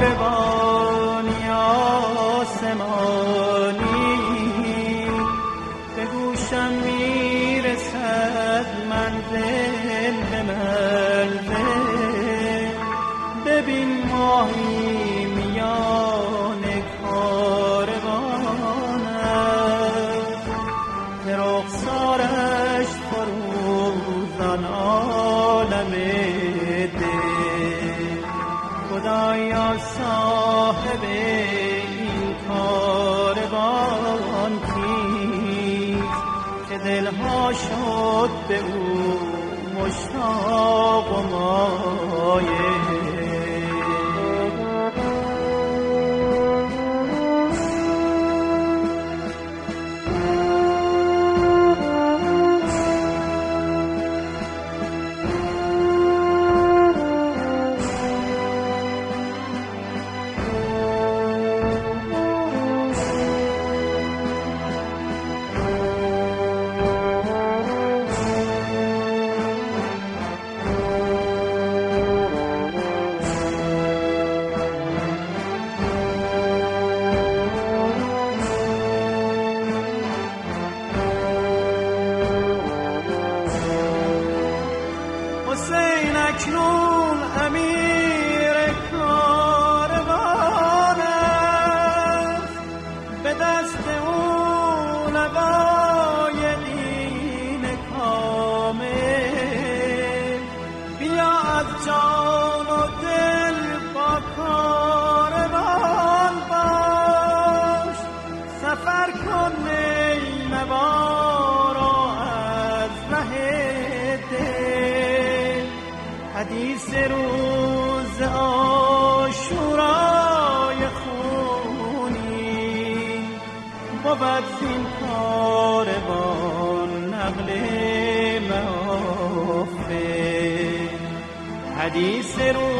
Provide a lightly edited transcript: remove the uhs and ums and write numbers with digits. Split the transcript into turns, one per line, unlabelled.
کاروانی آسمانی به گوشم میرسد منزل به منزل. ببین ماهی میان کاروان است که رخسارش فروزان عالم دل. خدایا صاحب این کاروان کیست که دلها شد به او مشتاق و مایل. حسین اکنون امیر کاروان است، به دست او لوای دین کامل. بیا از جان و دل با کاروان باش، سفر کن نیموارا از ره دل. حدیث روز عاشورای خونی بود زین کاروان نقل محافل. حدیث روز